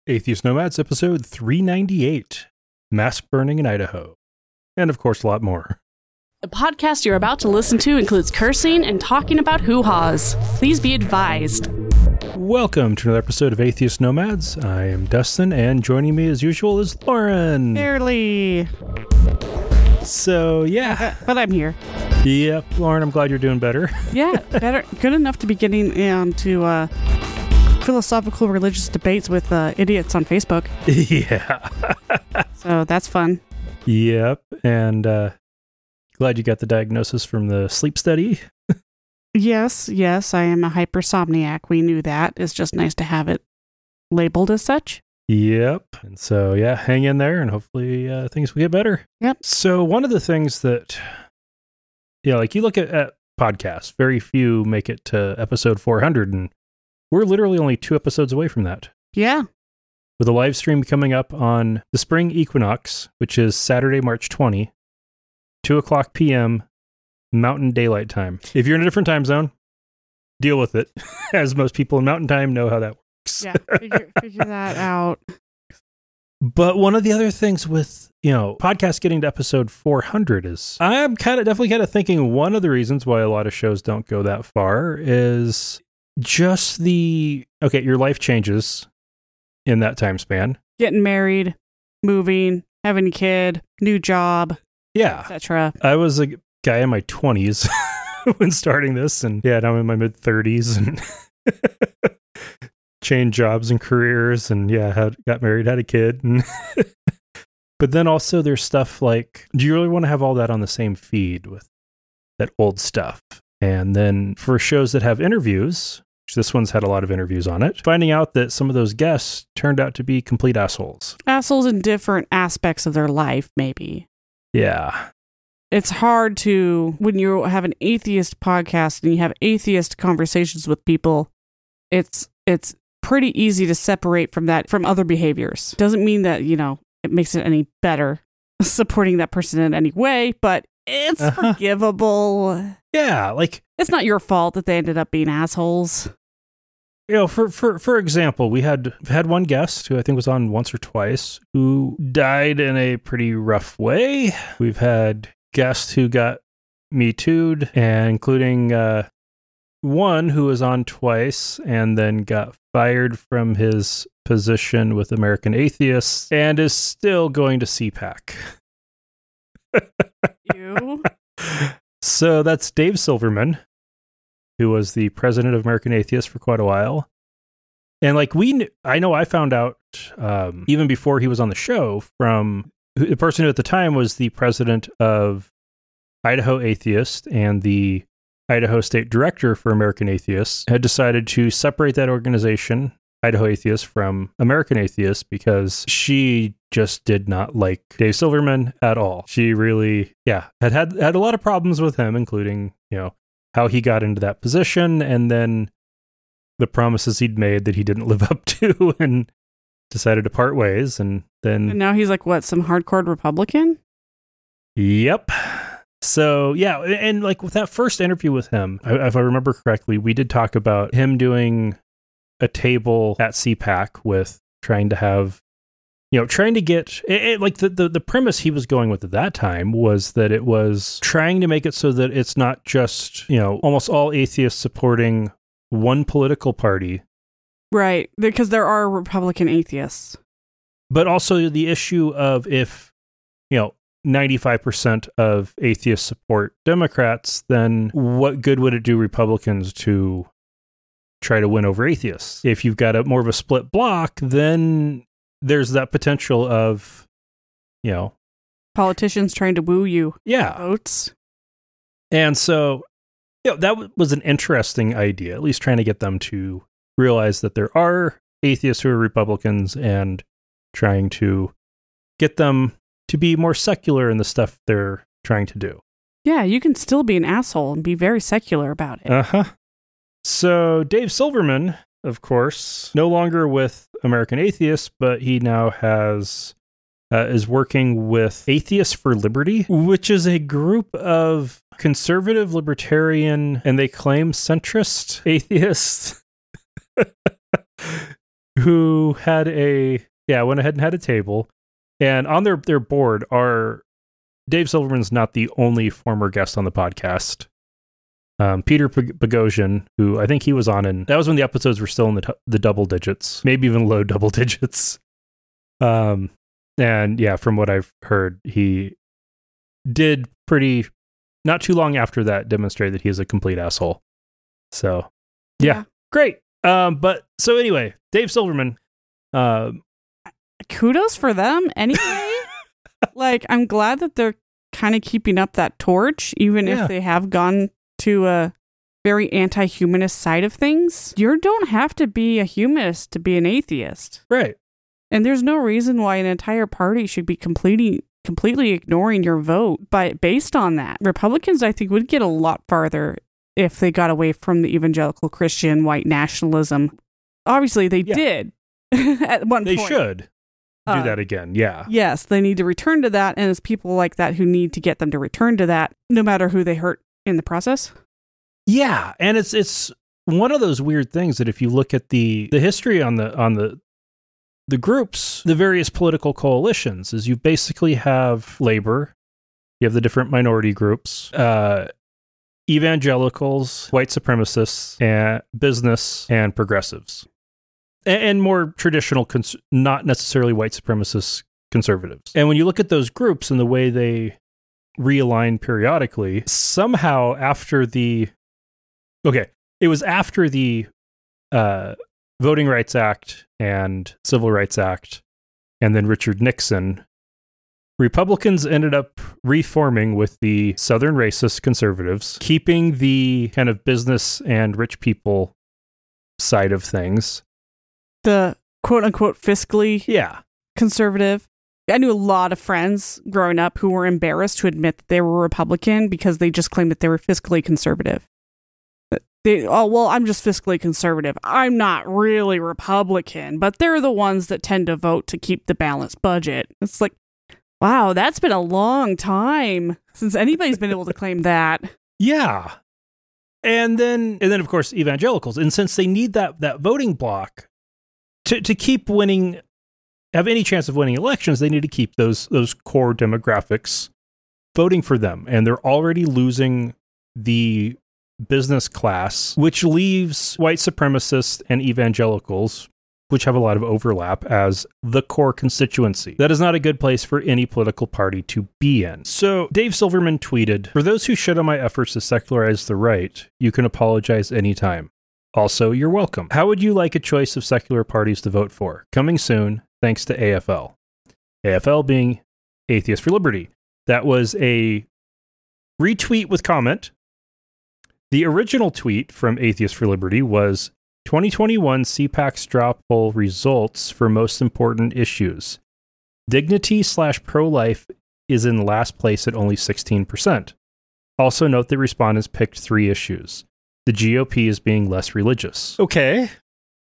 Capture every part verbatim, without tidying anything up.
Atheist Nomads, episode three ninety-eight, Mask Burning in Idaho. And of course, a lot more. The podcast you're about to listen to includes cursing and talking about hoo-haws. Please be advised. Welcome to another episode of Atheist Nomads. I am Dustin, and joining me as usual is Lauren. Barely. So, yeah. But I'm here. Yep, Lauren, I'm glad you're doing better. Yeah, better. Good enough to be getting into uh, philosophical religious debates with uh, idiots on Facebook. Yeah. So that's fun. Yep, and uh, glad you got the diagnosis from the sleep study. Yes, yes, I am a hypersomniac. We knew that. It's just nice to have it labeled as such. Yep. And so, yeah, hang in there and hopefully uh, things will get better. Yep. So one of the things that, yeah, like you look at, at podcasts, very few make it to episode four hundred, and we're literally only two episodes away from that. Yeah. With a live stream coming up on the spring equinox, which is Saturday, March twentieth, two o'clock p.m. Mountain Daylight Time. If you're in a different time zone, deal with it, as most people in Mountain Time know how that works. Yeah, figure, figure that out. But one of the other things with, you know, podcasts getting to episode four hundred is, I'm kind of definitely kind of thinking one of the reasons why a lot of shows don't go that far is just the, okay, your life changes in that time span. Getting married, moving, having a kid, new job, yeah, et cetera. I was a guy in my twenties when starting this, and yeah, now I'm in my mid thirties and changed jobs and careers, and yeah, had, got married, had a kid. And but then also there's stuff like, do you really want to have all that on the same feed with that old stuff? And then for shows that have interviews, which this one's had a lot of interviews on it, finding out that some of those guests turned out to be complete assholes. Assholes in different aspects of their life, maybe. Yeah. It's hard to, when you have an atheist podcast and you have atheist conversations with people, it's it's pretty easy to separate from that, from other behaviors. Doesn't mean that, you know, it makes it any better supporting that person in any way, but it's uh-huh. forgivable. Yeah, like... It's not your fault that they ended up being assholes. You know, for, for, for example, we had had one guest who I think was on once or twice who died in a pretty rough way. We've had guests who got Me Too'd, and including uh, one who was on twice and then got fired from his position with American Atheists and is still going to C PAC. You? So that's Dave Silverman, who was the president of American Atheists for quite a while. And like we, kn- I know I found out um, even before he was on the show from the person who at the time was the president of Idaho Atheist and the Idaho State Director for American Atheists, had decided to separate that organization, Idaho Atheists, from American Atheists because she just did not like Dave Silverman at all. She really, yeah, had had, had a lot of problems with him, including, you know, how he got into that position and then the promises he'd made that he didn't live up to, and decided to part ways. And then... And now he's like, what, some hardcore Republican? Yep. So, yeah, and like with that first interview with him, if I remember correctly, we did talk about him doing a table at C PAC with trying to have, you know, trying to get, it, it, like the, the, the premise he was going with at that time was that it was trying to make it so that it's not just, you know, almost all atheists supporting one political party. Right, because there are Republican atheists. But also the issue of if, you know, ninety-five percent of atheists support Democrats, then what good would it do Republicans to try to win over atheists? If you've got a more of a split block, then there's that potential of, you know, politicians trying to woo you. Yeah. Votes. And so, you know, that w- was an interesting idea, at least trying to get them to realize that there are atheists who are Republicans and trying to get them to be more secular in the stuff they're trying to do. Yeah, you can still be an asshole and be very secular about it. Uh-huh. So Dave Silverman, of course, no longer with American Atheists, but he now has uh, is working with Atheists for Liberty, which is a group of conservative, libertarian, and they claim centrist atheists who had a, yeah, went ahead and had a table. And on their, their board are, Dave Silverman's not the only former guest on the podcast. Um, Peter Boghossian, who I think he was on, and that was when the episodes were still in the, t- the double digits, maybe even low double digits. Um, and yeah, from what I've heard, he did pretty, not too long after that, demonstrate that he is a complete asshole. So, yeah, yeah. Great. Um, but so anyway, Dave Silverman. Uh, Kudos for them anyway. Like, I'm glad that they're kind of keeping up that torch, even yeah. if they have gone to a very anti-humanist side of things. You don't have to be a humanist to be an atheist. Right. And there's no reason why an entire party should be completely completely ignoring your vote by based on that. Republicans, I think, would get a lot farther if they got away from the evangelical Christian white nationalism. Obviously, they yeah. did at one they point. They should do uh, that again, yeah. Yes, they need to return to that, and it's people like that who need to get them to return to that, no matter who they hurt in the process. Yeah, and it's it's one of those weird things that if you look at the the history on the on the the groups, the various political coalitions, is you basically have labor, you have the different minority groups, uh, evangelicals, white supremacists, and business and progressives, and, and more traditional, cons- not necessarily white supremacist conservatives. And when you look at those groups and the way they realign periodically, somehow after the okay, it was after the uh, Voting Rights Act and Civil Rights Act, and then Richard Nixon, Republicans ended up reforming with the Southern racist conservatives, keeping the kind of business and rich people side of things. The quote-unquote fiscally yeah. conservative. I knew a lot of friends growing up who were embarrassed to admit that they were Republican because they just claimed that they were fiscally conservative. They, oh, well, I'm just fiscally conservative. I'm not really Republican, but they're the ones that tend to vote to keep the balanced budget. It's like, wow, that's been a long time since anybody's been able to claim that. Yeah. And then, and then of course, evangelicals. And since they need that, that voting block to, to keep winning, have any chance of winning elections, they need to keep those, those core demographics voting for them. And they're already losing the business class, which leaves white supremacists and evangelicals, which have a lot of overlap, as the core constituency. That is not a good place for any political party to be in. So Dave Silverman tweeted, "For those who shit on my efforts to secularize the right, you can apologize anytime. Also, you're welcome. How would you like a choice of secular parties to vote for? Coming soon, thanks to A F L." A F L being Atheists for Liberty. That was a retweet with comment. The original tweet from Atheists for Liberty was twenty twenty-one C PAC straw poll results for most important issues. Dignity slash pro-life is in last place at only sixteen percent. Also note that respondents picked three issues. The G O P is being less religious. Okay.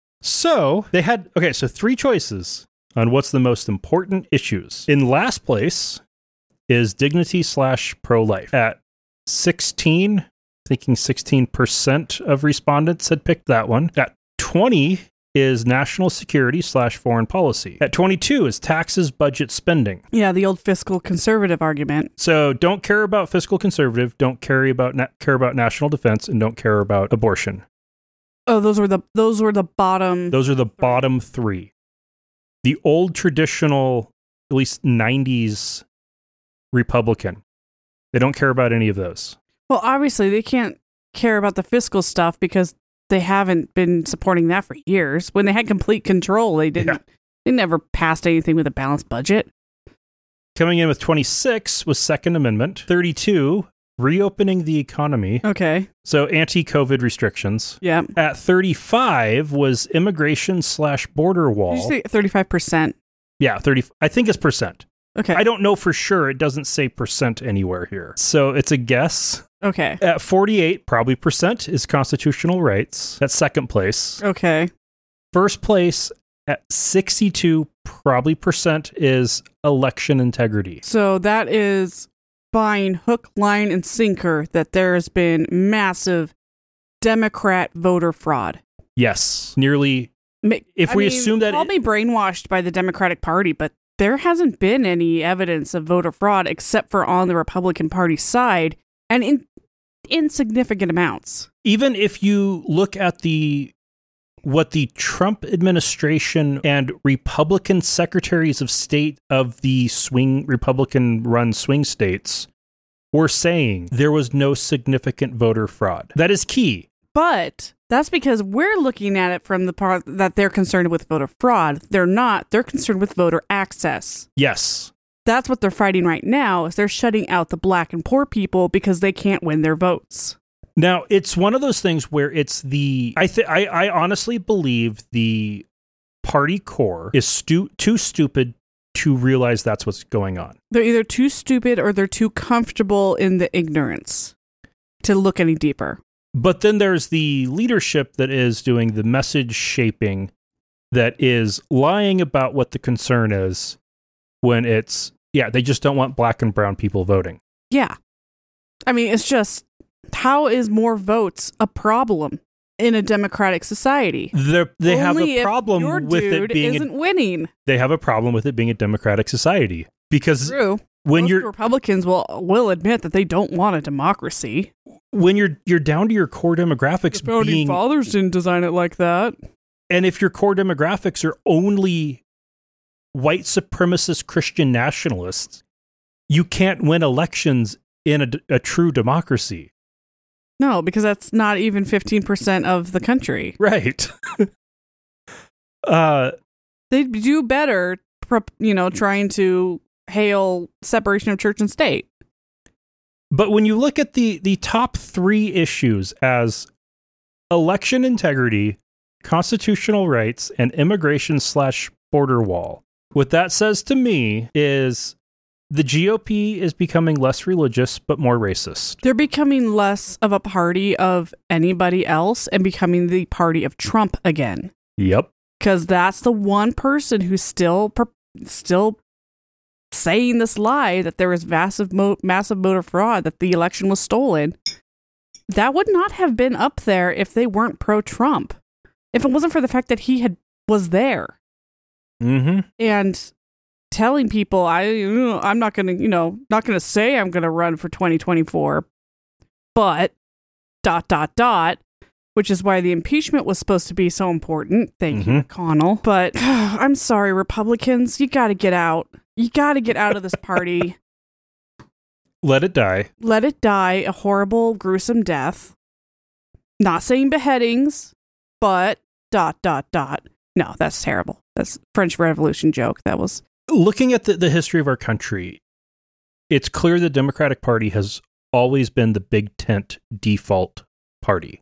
So they had, okay, so three choices on what's the most important issues. In last place is dignity slash pro-life at sixteen. Thinking sixteen percent of respondents had picked that one. At twenty is national security slash foreign policy. At twenty-two is taxes, budget, spending. Yeah, the old fiscal conservative argument. So don't care about fiscal conservative, don't care about na- care about national defense, and don't care about abortion. Oh, those were the those were the bottom. Those are the bottom three. The old traditional, at least nineties Republican. They don't care about any of those. Well, obviously, they can't care about the fiscal stuff because they haven't been supporting that for years. When they had complete control, they didn't. Yeah. They never passed anything with a balanced budget. Coming in with twenty-six was Second Amendment. thirty-two, reopening the economy. Okay. So anti-COVID restrictions. Yeah. At thirty-five was immigration slash border wall. Did you say thirty-five percent? Yeah, thirty. I think it's percent. Okay. I don't know for sure. It doesn't say percent anywhere here. So it's a guess. Okay. At forty-eight, probably percent, is constitutional rights. That's second place. Okay. First place at sixty-two, probably percent, is election integrity. So that is buying hook, line, and sinker that there has been massive Democrat voter fraud. Yes. Nearly if I we mean, assume that call it, me brainwashed by the Democratic Party, but there hasn't been any evidence of voter fraud except for on the Republican Party side, and in insignificant amounts. even if you look at the what the Trump administration and Republican secretaries of state of the swing Republican-run swing states were saying, there was no significant voter fraud. That is key. But that's because we're looking at it from the part that they're concerned with voter fraud. They're not. They're concerned with voter access. Yes. That's what they're fighting right now, is they're shutting out the black and poor people because they can't win their votes. Now, it's one of those things where it's the... I, th- I, I honestly believe the party core is stu- too stupid to realize that's what's going on. They're either too stupid or they're too comfortable in the ignorance to look any deeper. But then there's the leadership that is doing the message shaping, that is lying about what the concern is when it's, yeah, they just don't want black and brown people voting. Yeah. I mean, it's just, how is more votes a problem in a democratic society? They're, they have Only a problem if your with dude it being isn't a, winning. They have a problem with it being a democratic society because True. when Most you're Republicans will will admit that they don't want a democracy. when you're you're down to your core demographics The founding being, fathers didn't design it like that. and if your core demographics are only white supremacist Christian nationalists, you can't win elections in a, a true democracy. No, because that's not even fifteen percent of the country. Right. uh, They'd do better, you know, trying to hail separation of church and state. but when you look at the, the top three issues as election integrity, constitutional rights, and immigration slash border wall, what that says to me is the G O P is becoming less religious, but more racist. They're becoming less of a party of anybody else and becoming the party of Trump again. Yep. Because that's the one person who's still still saying this lie that there was massive, mo- massive voter fraud, that the election was stolen. That would not have been up there if they weren't pro-Trump. If it wasn't for the fact that he had was there. Mm-hmm. And telling people, I, I'm not going to, you know, not going to say I'm going to run for twenty twenty-four, but dot, dot, dot, which is why the impeachment was supposed to be so important. Thank Mm-hmm. you, McConnell. But I'm sorry, Republicans, you got to get out. You got to get out of this party. Let it die. Let it die a horrible, gruesome death. Not saying beheadings, but dot, dot, dot. No, that's terrible. That's French Revolution joke. That was... Looking at the, the history of our country, it's clear the Democratic Party has always been the big tent default party.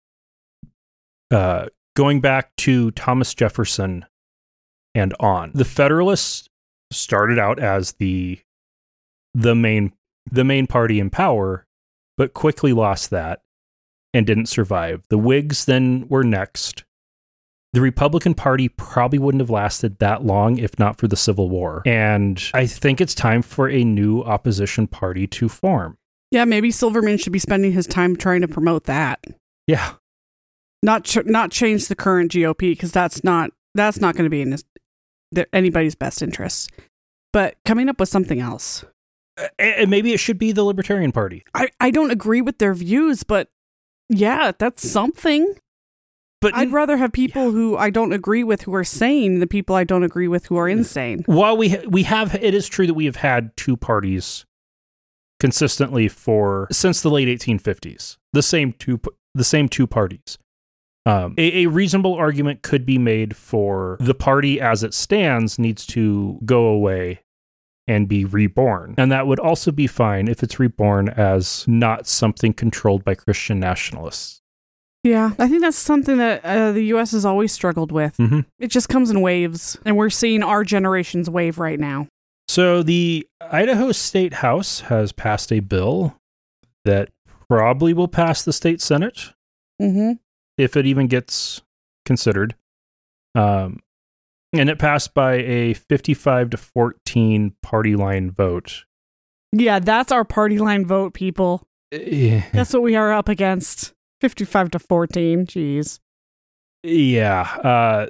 Uh, going back to Thomas Jefferson and on, the Federalists started out as the the main the main party in power, but quickly lost that and didn't survive. The Whigs then were next. The Republican Party probably wouldn't have lasted that long if not for the Civil War. And I think it's time for a new opposition party to form. Yeah, maybe Silverman should be spending his time trying to promote that. Yeah. Not ch- not change the current G O P, because that's not that's not going to be in this, the, anybody's best interest. But coming up with something else. And maybe it should be the Libertarian Party. I, I don't agree with their views, but yeah, that's something. But I'd rather have people yeah. who I don't agree with who are sane than people I don't agree with who are insane. While we ha- we have, it is true that we have had two parties consistently for since the late eighteen fifties. The same two, the same two parties. Um, a, a reasonable argument could be made for the party as it stands needs to go away and be reborn, and that would also be fine if it's reborn as not something controlled by Christian nationalists. Yeah, I think that's something that uh, the U S has always struggled with. Mm-hmm. It just comes in waves, and we're seeing our generation's wave right now. So the Idaho State House has passed a bill that probably will pass the state Senate, mm-hmm. if it even gets considered. Um, and it passed by a fifty-five to fourteen party line vote. Yeah, that's our party line vote, people. Yeah. That's what we are up against. fifty-five to fourteen, jeez. Yeah. Uh,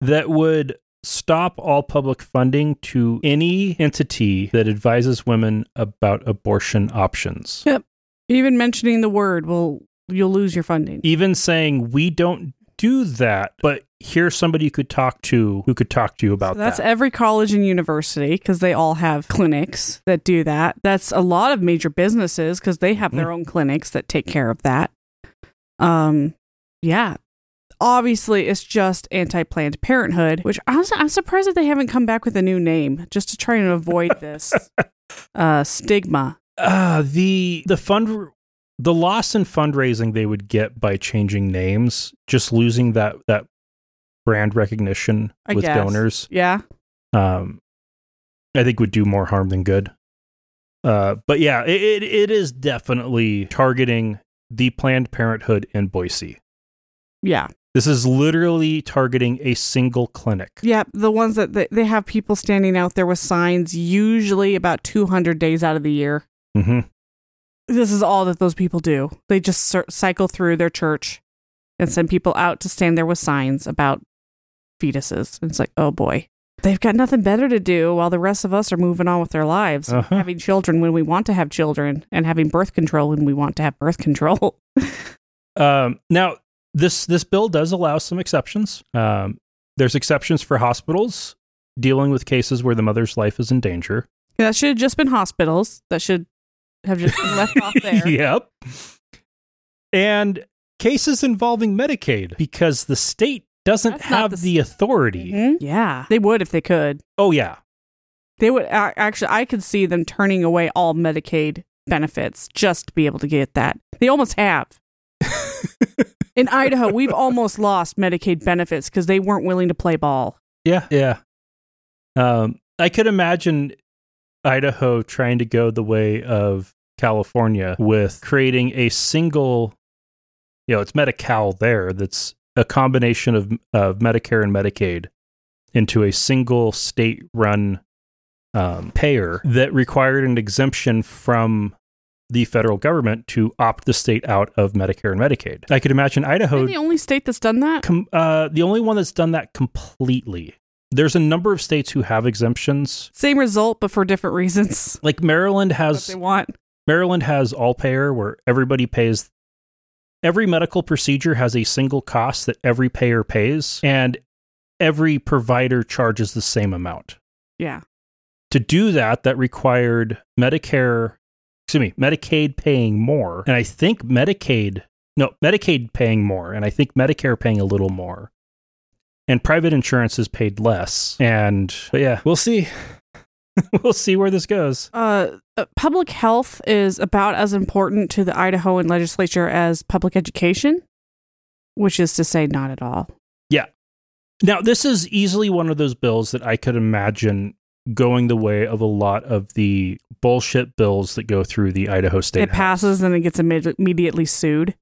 that would stop all public funding to any entity that advises women about abortion options. Yep. Even mentioning the word will you'll lose your funding. Even saying we don't do that, but here's somebody you could talk to who could talk to you about so that's that. That's every college and university because they all have clinics that do that. That's a lot of major businesses because they have their mm. own clinics that take care of that. Um, yeah. Obviously, it's just anti-Planned Parenthood, which I'm, I'm surprised that they haven't come back with a new name just to try and avoid this uh, stigma. Uh, the the fund the loss in fundraising they would get by changing names, just losing that that brand recognition I with guess. donors. Yeah. Um, I think would do more harm than good. Uh, but yeah, it, it it is definitely targeting the Planned Parenthood in Boise. Yeah. This is literally targeting a single clinic. Yeah, the ones that they, they have people standing out there with signs, usually about two hundred days out of the year. Mm-hmm. This is all that those people do. They just cir- cycle through their church and send people out to stand there with signs about fetuses. And it's like, oh boy, they've got nothing better to do while the rest of us are moving on with their lives, uh-huh. having children when we want to have children and having birth control when we want to have birth control. um, now, This this bill does allow some exceptions. Um, there's exceptions for hospitals dealing with cases where the mother's life is in danger. Yeah, that should have just been hospitals. That should have just been left off there. Yep. And cases involving Medicaid, because the state doesn't That's not have the, the authority. Mm-hmm. Yeah, they would if they could. Oh, yeah. They would uh, actually, I could see them turning away all Medicaid benefits just to be able to get that. They almost have. In Idaho, we've almost lost Medicaid benefits because they weren't willing to play ball. Yeah, yeah. Um, I could imagine Idaho trying to go the way of California with creating a single, you know, it's Medi-Cal there, that's a combination of, of Medicare and Medicaid into a single state-run um, payer that required an exemption from the federal government to opt the state out of Medicare and Medicaid. I could imagine Idaho... Are they the only state that's done that? Com- uh, the only one that's done that completely. There's a number of states who have exemptions. Same result, but for different reasons. Like Maryland has... What they want. Maryland has all payer where everybody pays... Every medical procedure has a single cost that every payer pays, and every provider charges the same amount. Yeah. To do that, that required Medicare... Excuse me, Medicaid paying more, and I think Medicaid, no, Medicaid paying more, and I think Medicare paying a little more, and private insurance is paid less. And, but yeah, we'll see. We'll see where this goes. Uh, uh, public health is about as important to the Idahoan legislature as public education, which is to say not at all. Yeah. Now, this is easily one of those bills that I could imagine going the way of a lot of the bullshit bills that go through the Idaho State It House. passes and it gets imme- immediately sued.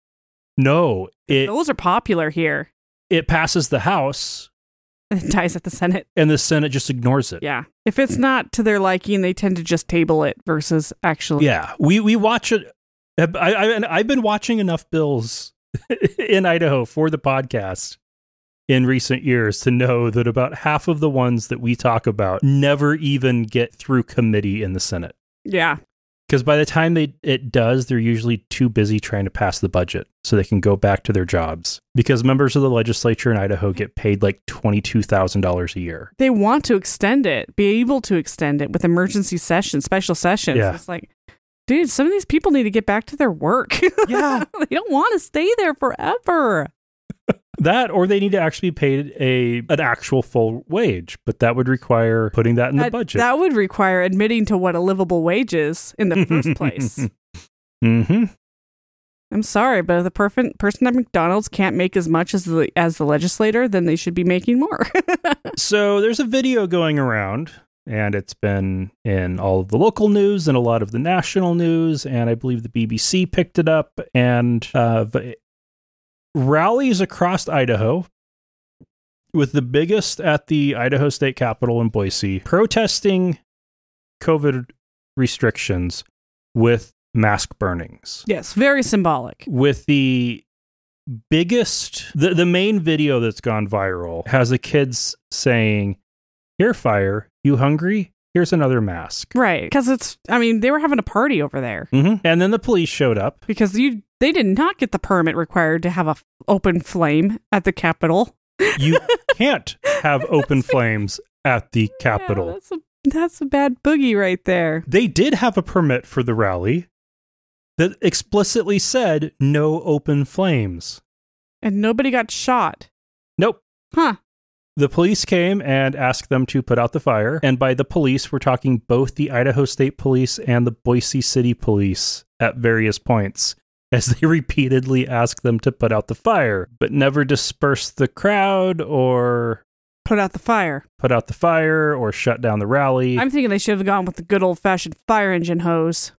No, it Those are popular here. it passes the House It dies at the Senate. and the Senate just ignores it. Yeah. If it's not to their liking, they tend to just table it versus actually. Yeah, we we watch it. I, I and I've been watching enough bills in Idaho for the podcast in recent years to know that about half of the ones that we talk about never even get through committee in the Senate. Yeah. Because by the time they, it does, they're usually too busy trying to pass the budget so they can go back to their jobs. Because members of the legislature in Idaho get paid like twenty-two thousand dollars a year. They want to extend it, be able to extend it with emergency sessions, special sessions. Yeah. It's like, dude, some of these people need to get back to their work. Yeah. They don't want to stay there forever. That, or they need to actually be paid a an actual full wage, but that would require putting that in the that, budget. That would require admitting to what a livable wage is in the first place. Mm-hmm. I'm sorry, but if the perfect person at McDonald's can't make as much as the as the legislator, then they should be making more. So there's a video going around, and it's been in all of the local news and a lot of the national news, and I believe the B B C picked it up, and uh, rallies across Idaho, with the biggest at the Idaho State Capitol in Boise, protesting COVID restrictions with mask burnings. Yes, very symbolic. With the biggest, the, the main video that's gone viral has a kid's saying, "Here, fire, you hungry? Here's another mask." Right. Because it's, I mean, they were having a party over there. Mm-hmm. And then the police showed up. Because you, they did not get the permit required to have a f- open flame at the Capitol. You can't have open flames at the Capitol. Yeah, that's, a, that's a bad boogie right there. They did have a permit for the rally that explicitly said no open flames. And nobody got shot. Nope. Huh. The police came and asked them to put out the fire. And by the police, we're talking both the Idaho State Police and the Boise City Police at various points, as they repeatedly asked them to put out the fire, but never dispersed the crowd or put out the fire. Put out the fire or shut down the rally. I'm thinking they should have gone with the good old-fashioned fire engine hose.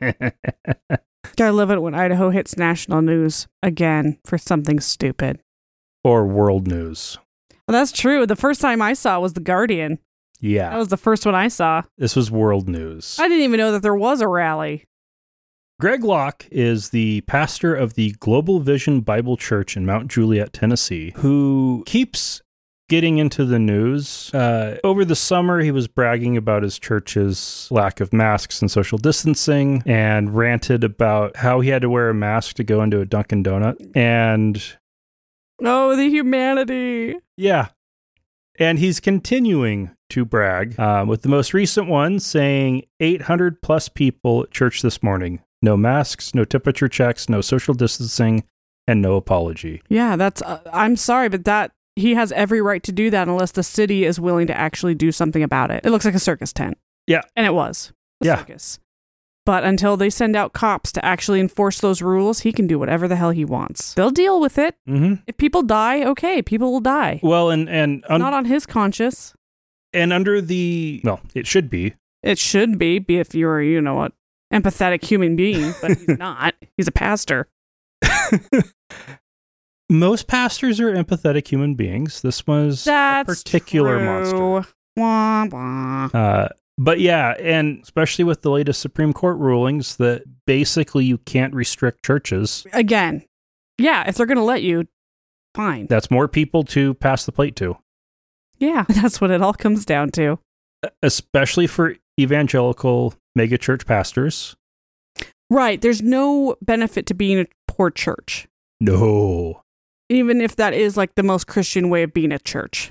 Gotta love it when Idaho hits national news again for something stupid. Or world news. Well, that's true. The first time I saw it was The Guardian. Yeah. That was the first one I saw. This was world news. I didn't even know that there was a rally. Greg Locke is the pastor of the Global Vision Bible Church in Mount Juliet, Tennessee, who keeps getting into the news. Uh, over the summer, he was bragging about his church's lack of masks and social distancing and ranted about how he had to wear a mask to go into a Dunkin' Donut. And oh, the humanity. Yeah. And he's continuing to brag, um, with the most recent one saying eight hundred plus people at church this morning. No masks, no temperature checks, no social distancing, and no apology. Yeah, that's, uh, I'm sorry, but that, he has every right to do that unless the city is willing to actually do something about it. It looks like a circus tent. Yeah. And it was. A yeah. circus. But until they send out cops to actually enforce those rules, he can do whatever the hell he wants. They'll deal with it. Mm-hmm. If people die, okay, people will die. Well, and... and un- not on his conscience. And under the... Well, it should be. It should be, be if you're, you know, an empathetic human being, but he's not. He's a pastor. Most pastors are empathetic human beings. This was That's a particular true. monster. Wah, wah. Uh, but yeah, and especially with the latest Supreme Court rulings that basically you can't restrict churches. Again, yeah, if they're going to let you, fine. That's more people to pass the plate to. Yeah, that's what it all comes down to. Especially for evangelical megachurch pastors. Right. There's no benefit to being a poor church. No. Even if that is like the most Christian way of being a church.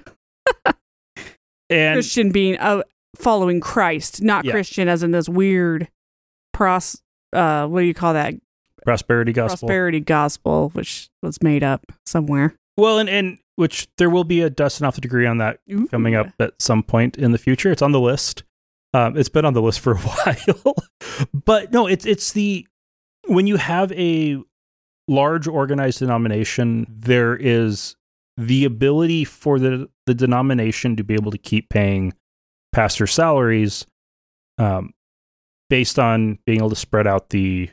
And Christian being uh, following Christ, not yeah. Christian as in this weird pros, uh, what do you call that? Prosperity gospel. Prosperity gospel, which was made up somewhere. Well, and, and which there will be a dusting off the degree on that Ooh. coming up at some point in the future. It's on the list. Um, it's been on the list for a while. But no, it's it's the, when you have a large organized denomination, there is the ability for the, the denomination to be able to keep paying pastor salaries um, based on being able to spread out the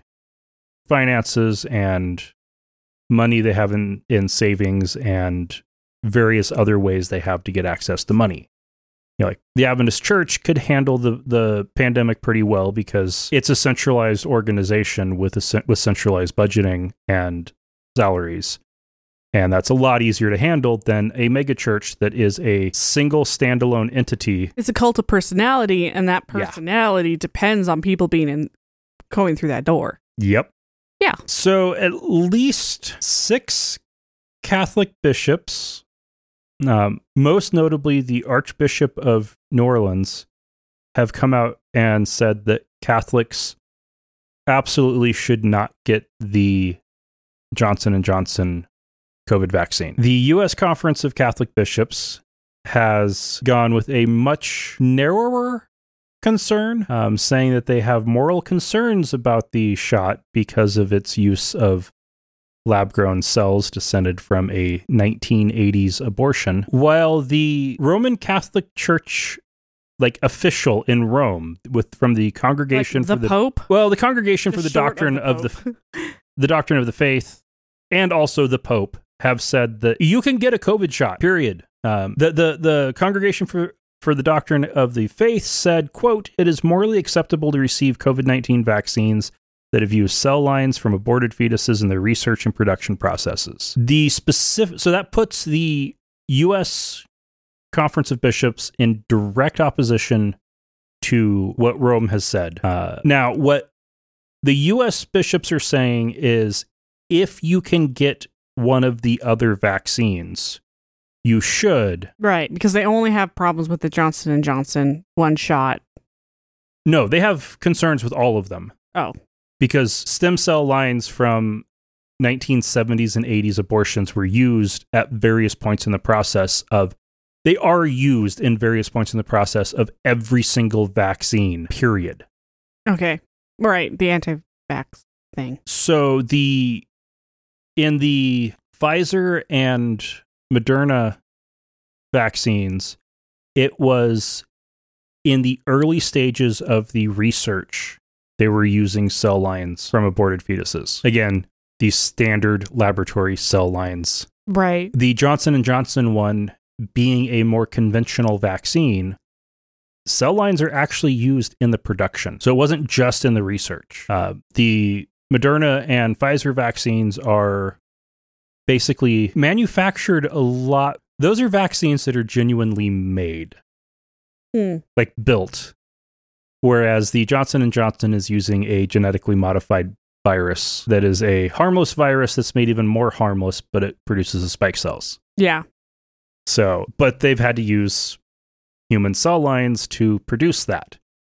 finances and money they have in, in savings and various other ways they have to get access to money. You know, like the Adventist Church could handle the, the pandemic pretty well because it's a centralized organization with a, with centralized budgeting and salaries. And that's a lot easier to handle than a megachurch that is a single standalone entity. It's a cult of personality, and that personality yeah. depends on people being in going through that door. Yep. Yeah. So at least six Catholic bishops, um, most notably the Archbishop of New Orleans, have come out and said that Catholics absolutely should not get the Johnson and Johnson COVID vaccine. The U S Conference of Catholic Bishops has gone with a much narrower concern, um, saying that they have moral concerns about the shot because of its use of lab-grown cells descended from a nineteen eighties abortion, while the Roman Catholic Church, like official in Rome, with from the Congregation like the for the Pope, well, the Congregation the for the Doctrine of the, of the the Doctrine of the Faith, and also the Pope have said that you can get a COVID shot. Period. Um, the the the Congregation for for the Doctrine of the Faith said, quote, "It is morally acceptable to receive COVID nineteen vaccines that have used cell lines from aborted fetuses in their research and production processes. The specific, so that puts the U S Conference of Bishops in direct opposition to what Rome has said. Uh, now, what the U S bishops are saying is, if you can get one of the other vaccines, you should. Right, because they only have problems with the Johnson and Johnson one shot. No, they have concerns with all of them. Oh. Because stem cell lines from nineteen seventies and eighties abortions were used at various points in the process of, they are used in various points in the process of every single vaccine, period. Okay. Right, the anti-vax thing. So the, in the Pfizer and Moderna vaccines, it was in the early stages of the research, they were using cell lines from aborted fetuses. Again, these standard laboratory cell lines. Right. The Johnson and Johnson one, being a more conventional vaccine, cell lines are actually used in the production. So it wasn't just in the research. Uh, the Moderna and Pfizer vaccines are basically manufactured a lot. Those are vaccines that are genuinely made, hmm. like built. Whereas the Johnson and Johnson is using a genetically modified virus that is a harmless virus that's made even more harmless, but it produces the spike cells. Yeah. So, but they've had to use human cell lines to produce that.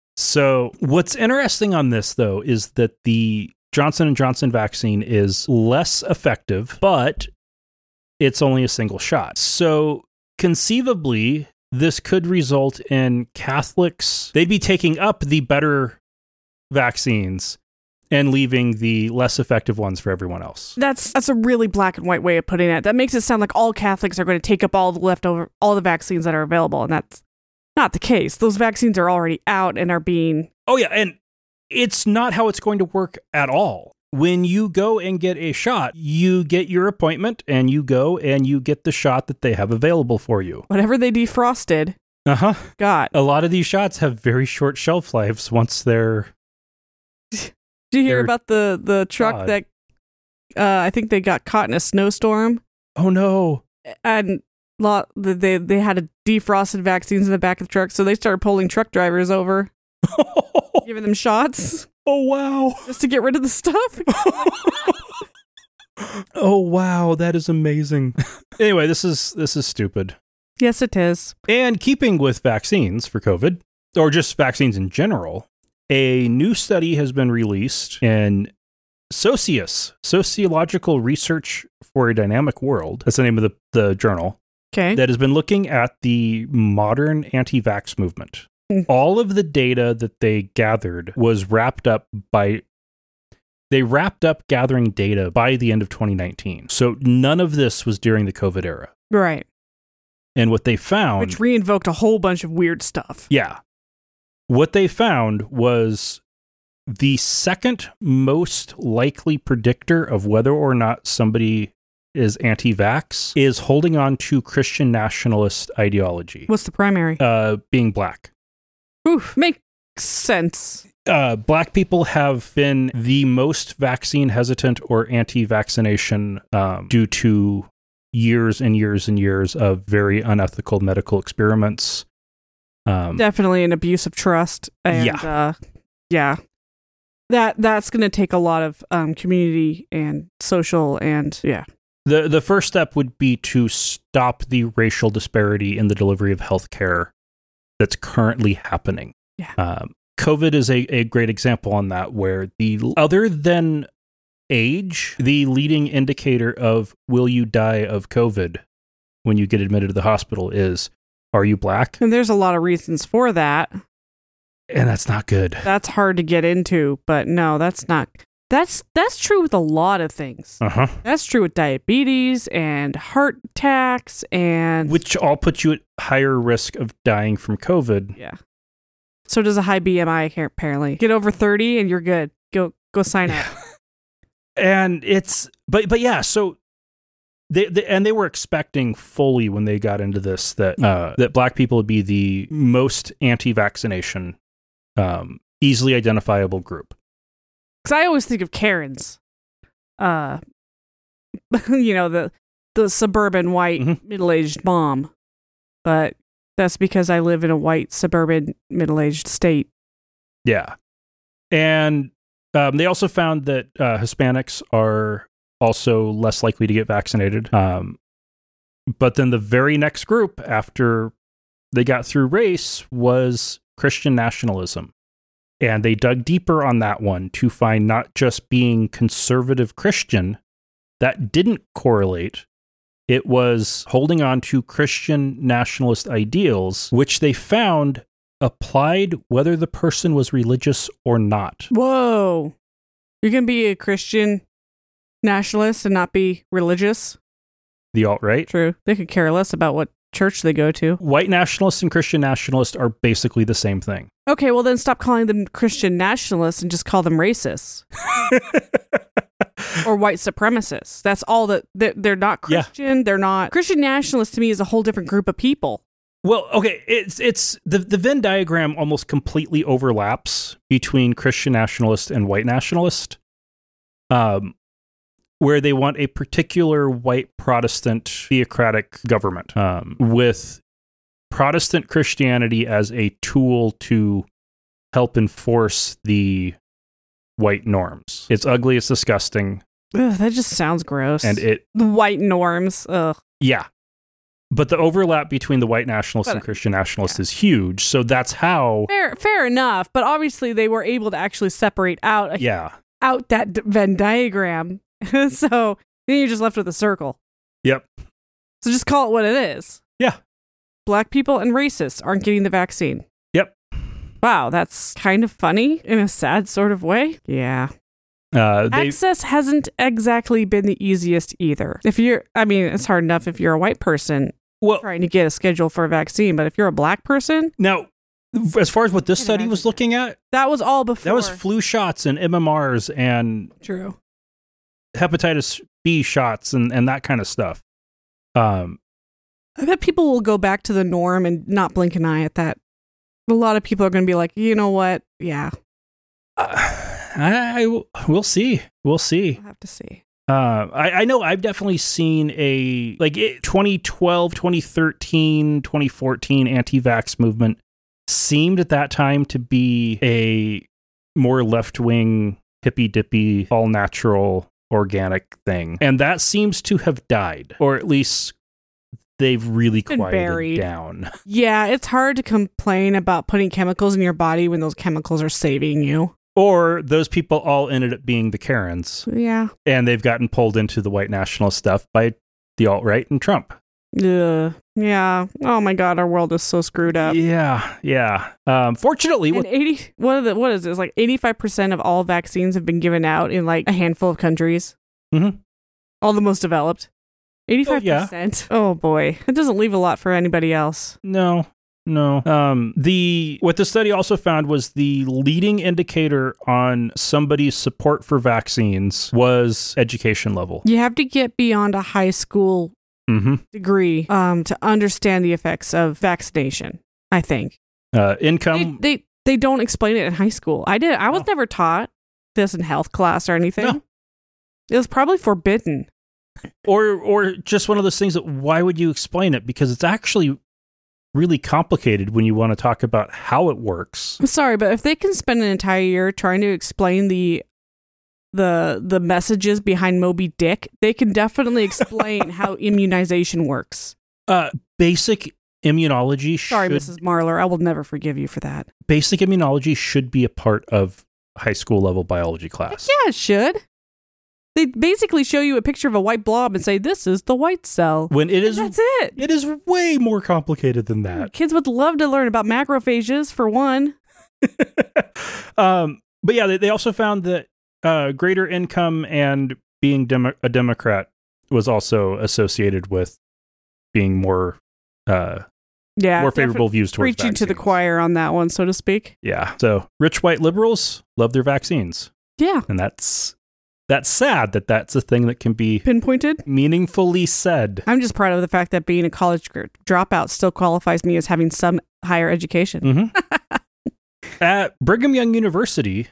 So what's interesting on this, though, is that the Johnson and Johnson vaccine is less effective, but it's only a single shot. So conceivably, this could result in Catholics, they'd be taking up the better vaccines and leaving the less effective ones for everyone else. That's that's a really black and white way of putting it. That makes it sound like all Catholics are going to take up all the leftover, all the vaccines that are available, and that's not the case. Those vaccines are already out and are being... Oh yeah, and it's not how it's going to work at all. When you go and get a shot, you get your appointment and you go and you get the shot that they have available for you. Whatever they defrosted. Uh-huh. Got. A lot of these shots have very short shelf lives once they're... Did you hear about the, the truck God. that uh, I think they got caught in a snowstorm? Oh, no. And lot, they, they had a defrosted vaccines in the back of the truck, so they started pulling truck drivers over, giving them shots. Oh, wow. Just to get rid of the stuff. Oh, wow. That is amazing. Anyway, this is this is stupid. Yes, it is. And keeping with vaccines for COVID, or just vaccines in general, a new study has been released in Socius, Sociological Research for a Dynamic World. That's the name of the, the journal. Okay. That has been looking at the modern anti-vax movement. Mm. All of the data that they gathered was wrapped up by... They wrapped up gathering data by the end of twenty nineteen. So none of this was during the COVID era. Right. And what they found... Which re-invoked a whole bunch of weird stuff. Yeah. What they found was the second most likely predictor of whether or not somebody is anti-vax is holding on to Christian nationalist ideology. What's the primary? Uh, being black. Oof, makes sense. Uh, black people have been the most vaccine hesitant or anti-vaccination um, due to years and years and years of very unethical medical experiments. Um, Definitely an abuse of trust. And, yeah. Uh, yeah. That that's going to take a lot of um, community and social and, yeah. The, the first step would be to stop the racial disparity in the delivery of healthcare that's currently happening. Yeah. Um, COVID is a, a great example on that, where the other than age, the leading indicator of will you die of COVID when you get admitted to the hospital is, are you black? And there's a lot of reasons for that. And that's not good. That's hard to get into, but no, that's not. That's that's true with a lot of things. Uh-huh. That's true with diabetes and heart attacks and... Which all put you at higher risk of dying from COVID. Yeah. So does a high B M I, apparently. Get over thirty and you're good. Go go sign up. And it's... But but yeah, so... They, they and they were expecting fully when they got into this that uh, that black people would be the most anti-vaccination, um, easily identifiable group. Because I always think of Karens. Uh, you know, the the suburban white Mhm. middle-aged mom. But that's because I live in a white suburban middle-aged state. Yeah. And um, they also found that uh, Hispanics are also less likely to get vaccinated. Um, but then the very next group after they got through race was Christian nationalism. And they dug deeper on that one to find not just being conservative Christian, that didn't correlate. It was holding on to Christian nationalist ideals, which they found applied whether the person was religious or not. Whoa. You're going to be a Christian nationalist and not be religious? The alt-right. True. They could care less about what church they go to. White nationalists and Christian nationalists are basically the same thing. Okay, well then stop calling them Christian nationalists and just call them racists. Or white supremacists. That's all that they're, they're not Christian. Yeah. They're not Christian nationalists. To me, is a whole different group of people. Well, okay, it's it's the the Venn diagram almost completely overlaps between Christian nationalist and white nationalist, um, where they want a particular white Protestant theocratic government um, with Protestant Christianity as a tool to help enforce the white norms. It's ugly. It's disgusting. Ugh, that just sounds gross. And it the white norms. Ugh. Yeah. But the overlap between the white nationalists but, and Christian nationalists yeah. is huge. So that's how... Fair fair enough. But obviously they were able to actually separate out, a, yeah. out that d- Venn diagram. So then you're just left with a circle. Yep. So just call it what it is. Yeah. Black people and racists aren't getting the vaccine. Yep. Wow, that's kind of funny in a sad sort of way. Yeah. Uh, they, Access hasn't exactly been the easiest either. If you're, I mean, it's hard enough if you're a white person well, trying to get a schedule for a vaccine, but if you're a black person... Now, as far as what this study was looking at... That was all before. That was flu shots and M M Rs and... True. Hepatitis B shots and, and that kind of stuff. Um, I bet people will go back to the norm and not blink an eye at that. A lot of people are going to be like, you know what? Yeah. Uh, I, I we'll see. We'll see. We'll have to see. Uh, I, I know I've definitely seen a, like, it, twenty twelve, twenty thirteen, twenty fourteen anti-vax movement seemed at that time to be a more left-wing, hippy-dippy, all-natural, organic thing. And that seems to have died, or at least they've really quieted buried. down. Yeah, it's hard to complain about putting chemicals in your body when those chemicals are saving you. Or those people all ended up being the Karens. Yeah. And they've gotten pulled into the white nationalist stuff by the alt-right and Trump. Ugh. Yeah. Oh my God, our world is so screwed up. Yeah, yeah. Um, fortunately, and eighty. What are the? What is this? Like eighty-five percent of all vaccines have been given out in like a handful of countries. Mm-hmm. All the most developed. Eighty-five oh, yeah. percent. Oh boy, it doesn't leave a lot for anybody else. No, no. Um, the what the study also found was the leading indicator on somebody's support for vaccines was education level. You have to get beyond a high school mm-hmm. degree um, to understand the effects of vaccination. I think uh, income. They, they they don't explain it in high school. I did. I was no. never taught this in health class or anything. No. It was probably forbidden. Or or just one of those things that why would you explain it? Because it's actually really complicated when you want to talk about how it works. I'm sorry, but if they can spend an entire year trying to explain the the the messages behind Moby Dick, they can definitely explain how immunization works. Uh, basic immunology Sorry, should, Missus Marlar, I will never forgive you for that. Basic immunology should be a part of high school level biology class. Yeah, it should. They basically show you a picture of a white blob and say, this is the white cell. When it is, and that's it. It is way more complicated than that. Kids would love to learn about macrophages, for one. um, but yeah, they, they also found that uh, greater income and being demo- a Democrat was also associated with being more uh, yeah, more favorable views towards preaching vaccines. to the choir on that one, so to speak. Yeah. So rich white liberals love their vaccines. Yeah. And that's that's sad that that's a thing that can be pinpointed, meaningfully said. I'm just proud of the fact that being a college dropout still qualifies me as having some higher education. Mm-hmm. At Brigham Young University,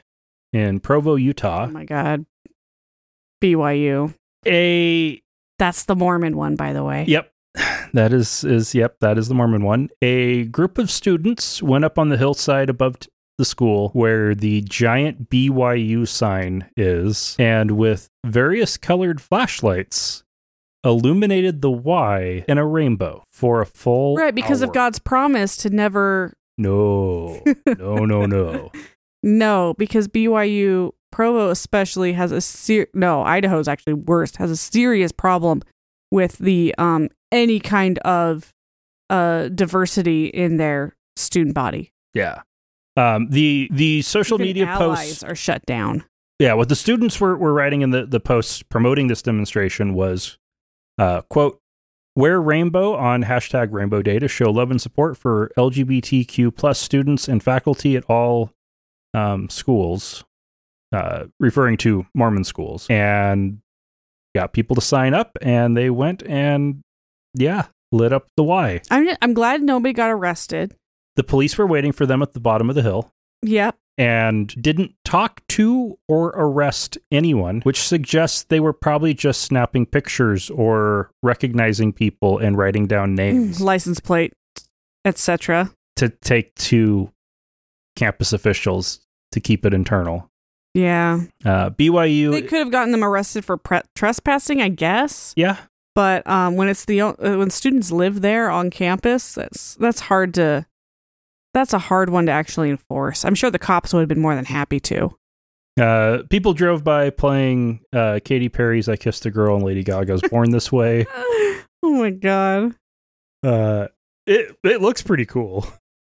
in Provo, Utah. Oh my God. B Y U. A That's the Mormon one, by the way. Yep. That is, is yep, that is the Mormon one. A group of students went up on the hillside above t- the school where the giant B Y U sign is, and with various colored flashlights, illuminated the Y in a rainbow for a full Right, because hour. of God's promise to never... No, no, no, no. No, because B Y U, Provo especially, has a ser- no, Idaho's actually worse, has a serious problem with the um any kind of uh diversity in their student body. Yeah. Um, the the social Even media allies posts are shut down. Yeah, what the students were, were writing in the, the posts promoting this demonstration was, uh, quote, wear rainbow on hashtag Rainbow Day to show love and support for L G B T Q plus students and faculty at all um, schools, uh, referring to Mormon schools, and got people to sign up, and they went and, yeah, lit up the Y. I'm I'm glad nobody got arrested. The police were waiting for them at the bottom of the hill. Yep. And didn't talk to or arrest anyone, which suggests they were probably just snapping pictures or recognizing people and writing down names. License plate, et cetera. To take to campus officials to keep it internal. Yeah. Uh, B Y U... They could have gotten them arrested for pre- trespassing, I guess. Yeah. But um, when it's the uh, when students live there on campus, that's that's hard to... That's a hard one to actually enforce. I'm sure the cops would have been more than happy to. Uh, people drove by playing uh, Katy Perry's I Kissed a Girl and Lady Gaga's Born This Way. Oh my God. Uh, it it looks pretty cool.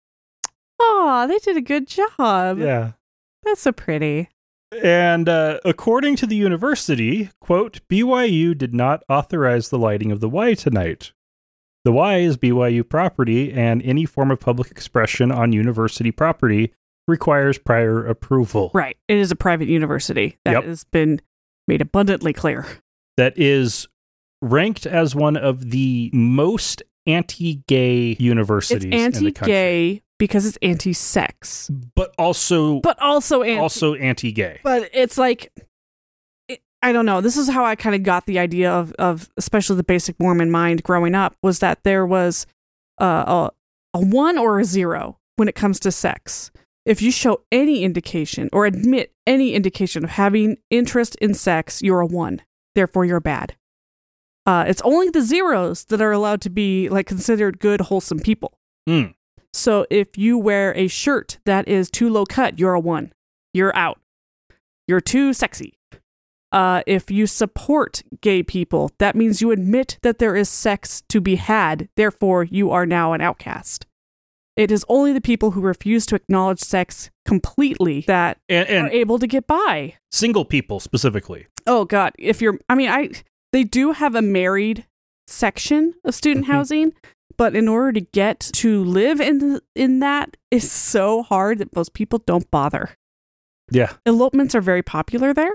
Oh, they did a good job. Yeah. That's so pretty. And uh, according to the university, quote, B Y U did not authorize the lighting of the Y tonight. The Y is B Y U property, and any form of public expression on university property requires prior approval. Right. It is a private university. That Yep. has been made abundantly clear. That is ranked as one of the most anti-gay universities It's in the country. anti-gay because it's anti-sex. But also, But also anti- also anti-gay. But it's like, it, I don't know. This is how I kind of got the idea of, of especially the basic Mormon mind growing up, was that there was uh, a, a one or a zero when it comes to sex. If you show any indication or admit any indication of having interest in sex, you're a one. Therefore, you're bad. Uh, it's only the zeros that are allowed to be like considered good, wholesome people. Mm. So if you wear a shirt that is too low cut, you're a one. You're out. You're too sexy. Uh, if you support gay people, that means you admit that there is sex to be had. Therefore, you are now an outcast. It is only the people who refuse to acknowledge sex completely that And, and are able to get by. single people specifically. Oh God, if you're, I mean, I they do have a married section of student Mhm. housing, but in order to get to live in in that is so hard that most people don't bother. Yeah. Elopements are very popular there.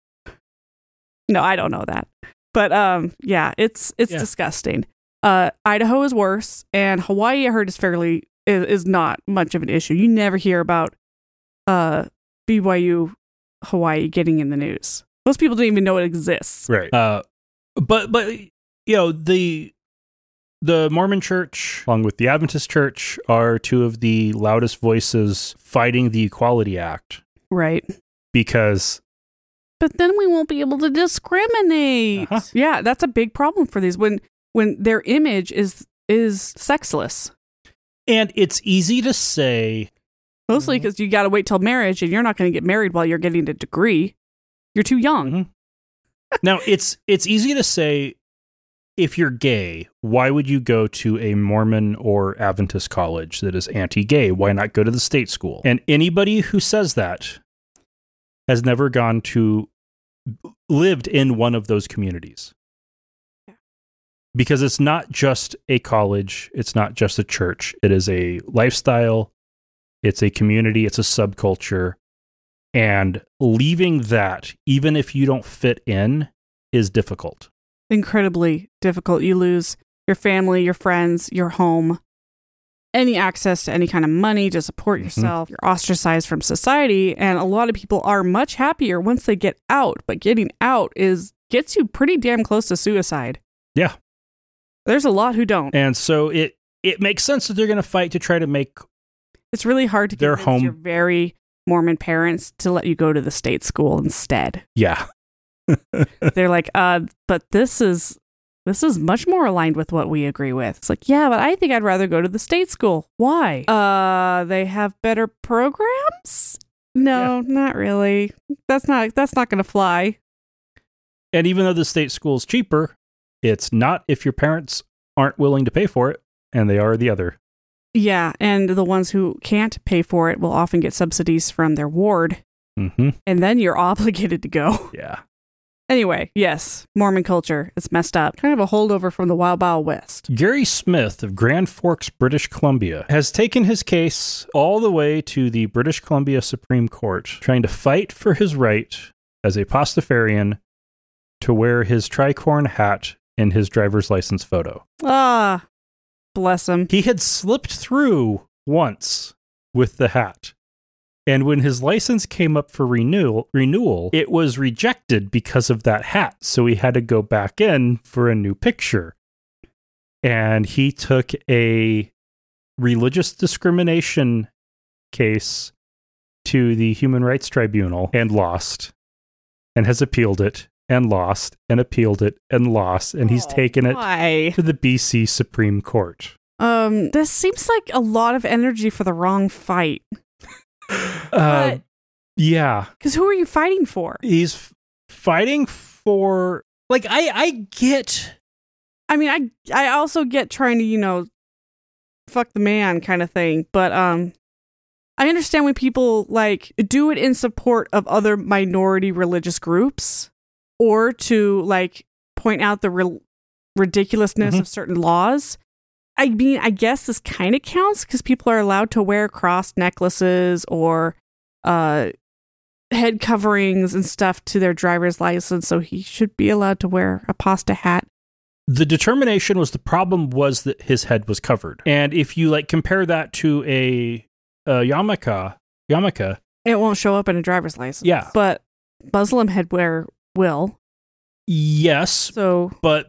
No, I don't know that, but um, yeah, it's it's Yeah. disgusting. Uh, Idaho is worse, and Hawaii, I heard, is fairly is, is not much of an issue. You never hear about uh B Y U Hawaii getting in the news. Most people don't even know it exists. Right. Uh, but, but, you know, the, the Mormon Church, along with the Adventist Church, are two of the loudest voices fighting the Equality Act. Right. Because, But then we won't be able to discriminate. Uh-huh. Yeah, that's a big problem for these when when their image is is sexless. and it's easy to say, Mostly because you got to wait till marriage, and you're not going to get married while you're getting a degree. You're too young. Mhm. now it's, it's easy to say, if you're gay, why would you go to a Mormon or Adventist college that is anti-gay? Why not go to the state school? And anybody who says that has never gone to, lived in one of those communities. Because it's not just a college, it's not just a church. It is a lifestyle, it's a community, it's a subculture. And leaving that, even if you don't fit in, is difficult. Incredibly difficult. You lose your family, your friends, your home. any access to any kind of money to support yourself. Mm-hmm. You're ostracized from society. And a lot of people are much happier once they get out. But getting out is gets you pretty damn close to suicide. Yeah. There's a lot who don't. And so it, it makes sense that they're going to fight to try to make It's really hard to their convince home. your very Mormon parents to let you go to the state school instead. Yeah. They're like, uh, but this is this is much more aligned with what we agree with. It's like, yeah, but I think I'd rather go to the state school. Why? Uh, they have better programs? No, yeah. Not really. That's not that's not going to fly. And even though the state school is cheaper, it's not if your parents aren't willing to pay for it, and they are the other. Yeah, and the ones who can't pay for it will often get subsidies from their ward. Mm-hmm. And then you're obligated to go. Yeah. Anyway, yes, Mormon culture. It's messed up. Kind of a holdover from the Wild Wild West. Gary Smith of Grand Forks, British Columbia, has taken his case all the way to the British Columbia Supreme Court, trying to fight for his right as a Pastafarian to wear his tricorn hat in his driver's license photo. Ah, bless him. He had slipped through once with the hat. And when his license came up for renewal, renewal, it was rejected because of that hat. So he had to go back in for a new picture. And he took a religious discrimination case to the Human Rights Tribunal and lost, and has appealed it and lost and appealed it and lost. And he's oh, taken it why? to the B C Supreme Court. Um, this seems like a lot of energy for the wrong fight. Uh, yeah. Because who are you fighting for? He's f- fighting for, like, I, I get. I mean, I, I also get trying to, you know, fuck the man kind of thing. But um, I understand when people, like, do it in support of other minority religious groups or to, like, point out the re- ridiculousness mm-hmm. of certain laws. I mean, I guess this kind of counts because people are allowed to wear cross necklaces or uh, head coverings and stuff to their driver's license, so he should be allowed to wear a pasta hat. The determination was the problem was that his head was covered. And if you, like, compare that to a, a yarmulke, yarmulke, it won't show up in a driver's license. Yeah. But Muslim headwear will. Yes. So, but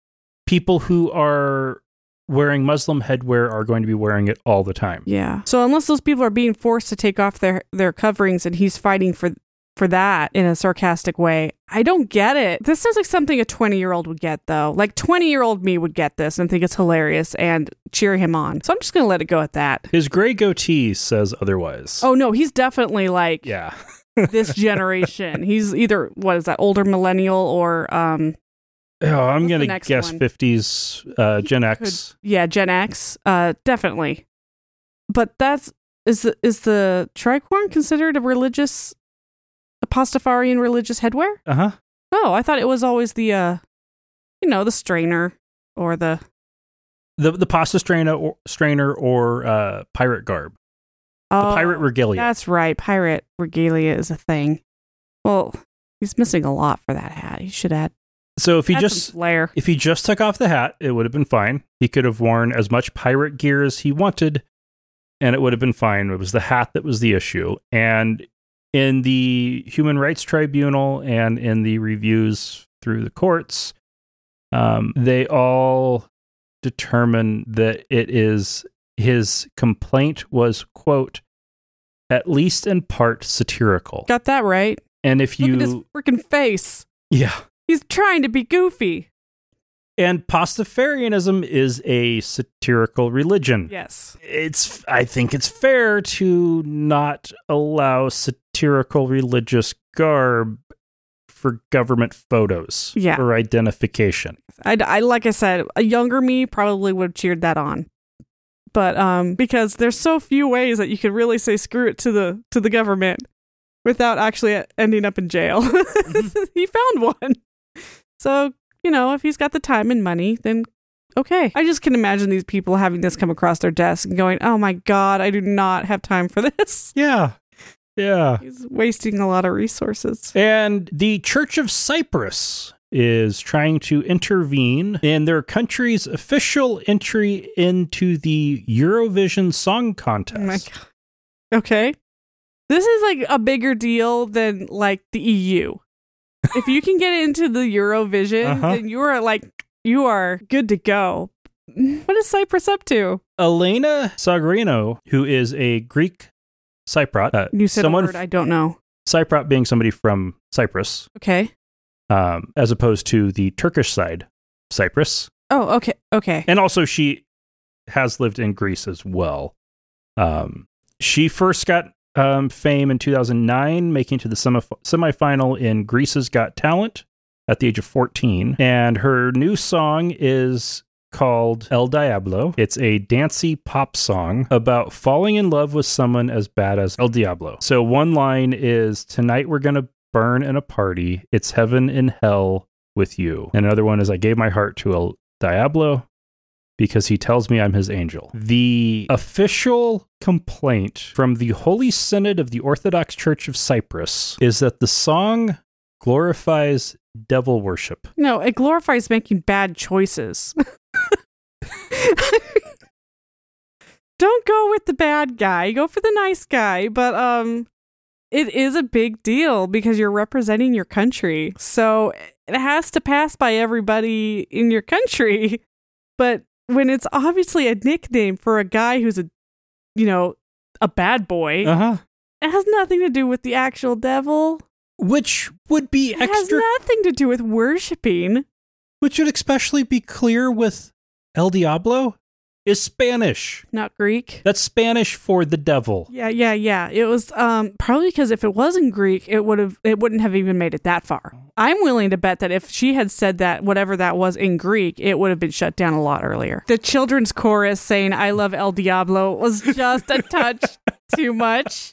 people who are wearing Muslim headwear are going to be wearing it all the time. Yeah. So unless those people are being forced to take off their, their coverings and he's fighting for for that in a sarcastic way, I don't get it. This sounds like something a twenty-year-old would get, though. Like, twenty-year-old me would get this and think it's hilarious and cheer him on. So I'm just going to let it go at that. His gray goatee says otherwise. Oh, no, he's definitely like yeah. this generation. He's either, what is that, older millennial or... um. Oh, I'm going to guess one? fifties, uh, Gen X. Could, yeah, Gen X, uh, definitely. But that's, is the, is the tricorn considered a religious, a Pastafarian religious headwear? Uh-huh. Oh, I thought it was always the, uh, you know, the strainer or the... The the pasta strainer or, strainer or uh, pirate garb. Oh, the pirate regalia. That's right, pirate regalia is a thing. Well, he's missing a lot for that hat. He should add... So if he That's just flair. if he just took off the hat, it would have been fine. He could have worn as much pirate gear as he wanted, and it would have been fine. It was the hat that was the issue. And in the Human Rights Tribunal and in the reviews through the courts, um, they all determine that it is his complaint was, quote, at least in part satirical. Got that right. And if you look at his freaking face. Yeah. He's trying to be goofy. And Pastafarianism is a satirical religion. Yes. It's, I think it's fair to not allow satirical religious garb for government photos yeah. or identification. I, I, like I said, a younger me probably would have cheered that on. But um, because there's so few ways that you could really say screw it to the to the government without actually ending up in jail. Mm-hmm. He found one. So, you know, if he's got the time and money, then okay. I just can imagine these people having this come across their desk and going, oh my God, I do not have time for this. Yeah. Yeah. He's wasting a lot of resources. And the Church of Cyprus is trying to intervene in their country's official entry into the Eurovision Song Contest. Oh my God. Okay. This is like a bigger deal than like the E U. If you can get into the Eurovision, uh-huh. then you are like, you are good to go. What is Cyprus up to? Elena Sagrino, who is a Greek Cypriot. Uh, you said someone a word f- I don't know. Cypriot being somebody from Cyprus. Okay. Um, as opposed to the Turkish side, Cyprus. Oh, okay. Okay. And also she has lived in Greece as well. Um, she first got um, fame in two thousand nine, making to the semi- semifinal in Greece's Got Talent at the age of fourteen. And her new song is called El Diablo. It's a dancey pop song about falling in love with someone as bad as El Diablo. So one line is, "Tonight we're gonna burn in a party. It's heaven and hell with you." And another one is, "I gave my heart to El Diablo because he tells me I'm his angel." The official complaint from the Holy Synod of the Orthodox Church of Cyprus is that the song glorifies devil worship. No, it glorifies making bad choices. Don't go with the bad guy. Go for the nice guy. But um, it is a big deal because you're representing your country. So it has to pass by everybody in your country. But when it's obviously a nickname for a guy who's a, you know, a bad boy, uh-huh. it has nothing to do with the actual devil. Which would be it extra... It has nothing to do with worshiping. Which would especially be clear with El Diablo is Spanish. Not Greek. That's Spanish for the devil. Yeah, yeah, yeah. It was um, probably because if it wasn't Greek, it would have it wouldn't have even made it that far. I'm willing to bet that if she had said that, whatever that was in Greek, it would have been shut down a lot earlier. The children's chorus saying "I love El Diablo" was just a touch too much.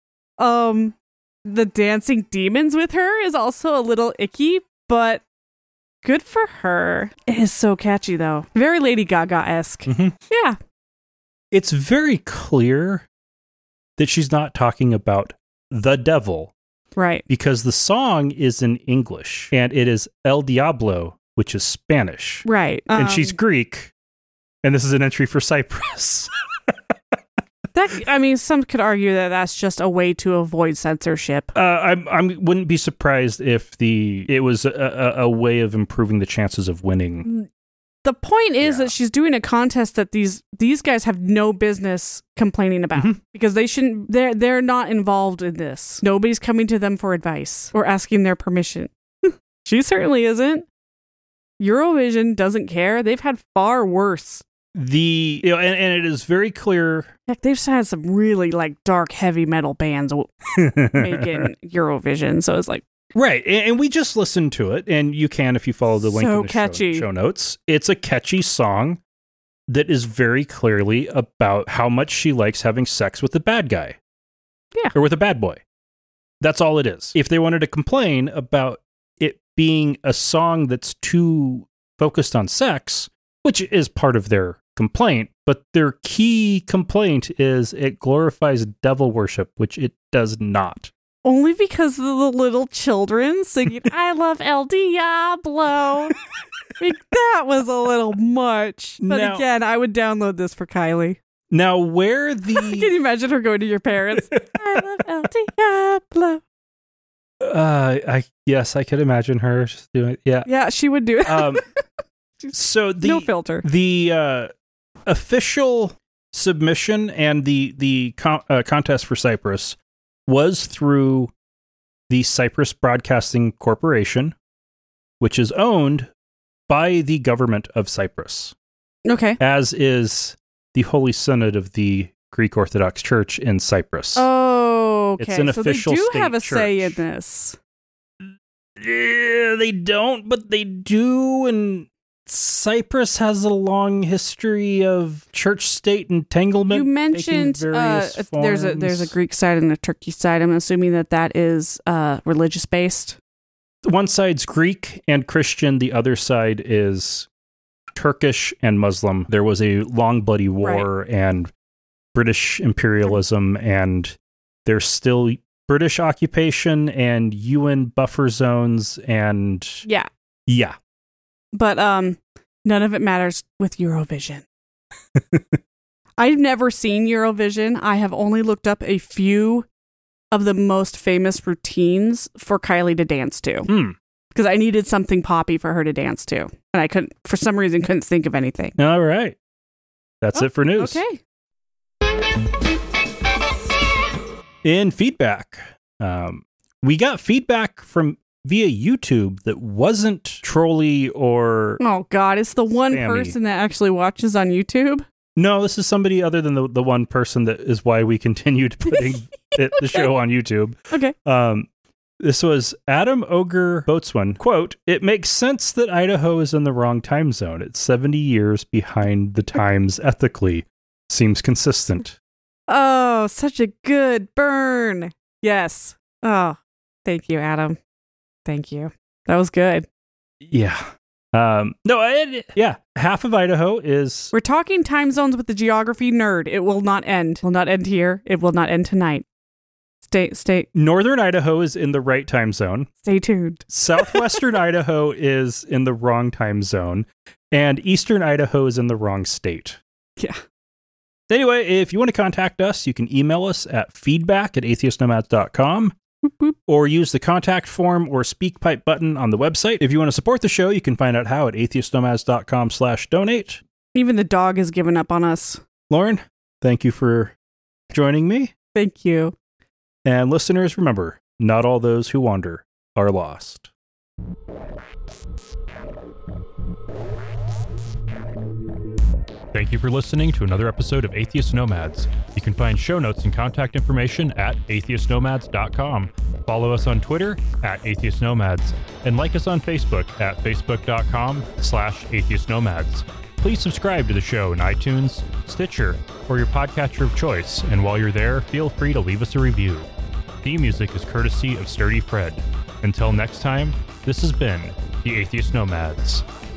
Um, the dancing demons with her is also a little icky, but good for her. It is so catchy, though. Very Lady Gaga-esque. Mm-hmm. Yeah. It's very clear that she's not talking about the devil. Right. Because the song is in English, and it is El Diablo, which is Spanish. Right. And um, she's Greek, and this is an entry for Cyprus. That, I mean, some could argue that that's just a way to avoid censorship. Uh, I I wouldn't be surprised if the it was a, a, a way of improving the chances of winning. The point is yeah. that she's doing a contest that these these guys have no business complaining about mm-hmm. because they shouldn't. They're they're not involved in this. Nobody's coming to them for advice or asking their permission. She certainly isn't. Eurovision doesn't care. They've had far worse. The you know, and, and it is very clear. Heck, they've had some really like dark heavy metal bands making Eurovision, so it's like right. And, and we just listened to it, and you can if you follow the link so in the catchy. Show, show notes. It's a catchy song that is very clearly about how much she likes having sex with the bad guy, yeah, or with a bad boy. That's all it is. If they wanted to complain about it being a song that's too focused on sex, which is part of their complaint, but their key complaint is it glorifies devil worship, which it does not. Only because of the little children singing, "I love El Diablo." Like, that was a little much. But now, again, I would download this for Kylie. Now, where the... Can you imagine her going to your parents? "I love El Diablo." Uh, I yes, I could imagine her just doing it. Yeah. Yeah, she would do it. Um, so the no filter. The uh, official submission and the the con- uh, contest for Cyprus was through the Cyprus Broadcasting Corporation, which is owned by the government of Cyprus. Okay. As is the Holy Synod of the Greek Orthodox Church in Cyprus. Oh, okay. It's an so official they do state have a church. say in this. Yeah, they don't, but they do, and Cyprus has a long history of church-state entanglement. You mentioned uh, there's a there's a Greek side and a Turkey side. I'm assuming that that is uh, religious-based. One side's Greek and Christian. The other side is Turkish and Muslim. There was a long, bloody war right. and British imperialism, and there's still British occupation and U N buffer zones and yeah. Yeah. But um, none of it matters with Eurovision. I've never seen Eurovision. I have only looked up a few of the most famous routines for Kylie to dance to. Hmm. Because I needed something poppy for her to dance to. And I couldn't, for some reason, couldn't think of anything. All right. That's oh, it for news. Okay. In feedback, um, we got feedback from via YouTube that wasn't trolly or... Oh, God. It's the one spammy. person that actually watches on YouTube. No, this is somebody other than the, the one person that is why we continued putting it, the show on YouTube. Okay. Um, this was Adam Ogre Boatswain. Quote, "It makes sense that Idaho is in the wrong time zone. It's seventy years behind the times ethically. Seems consistent." Oh, such a good burn. Yes. Oh, thank you, Adam. Thank you. That was good. Yeah. Um, no, I, yeah. Half of Idaho is... We're talking time zones with the geography nerd. It will not end. It will not end here. It will not end tonight. Stay, stay. Northern Idaho is in the right time zone. Stay tuned. Southwestern Idaho is in the wrong time zone. And Eastern Idaho is in the wrong state. Yeah. Anyway, if you want to contact us, you can email us at feedback at atheist nomads dot com. Boop, boop. Or use the contact form or speak pipe button on the website. If you want to support the show, you can find out how at atheist nomads dot com slash donate. Even the dog has given up on us. Lauren, thank you for joining me. Thank you. And listeners, remember, not all those who wander are lost. Thank you for listening to another episode of Atheist Nomads. You can find show notes and contact information at atheist nomads dot com. Follow us on Twitter at Atheist Nomads and like us on Facebook at facebook dot com slash atheist nomads. Please subscribe to the show in iTunes, Stitcher, or your podcatcher of choice. And while you're there, feel free to leave us a review. Theme music is courtesy of Sturdy Fred. Until next time, this has been the Atheist Nomads.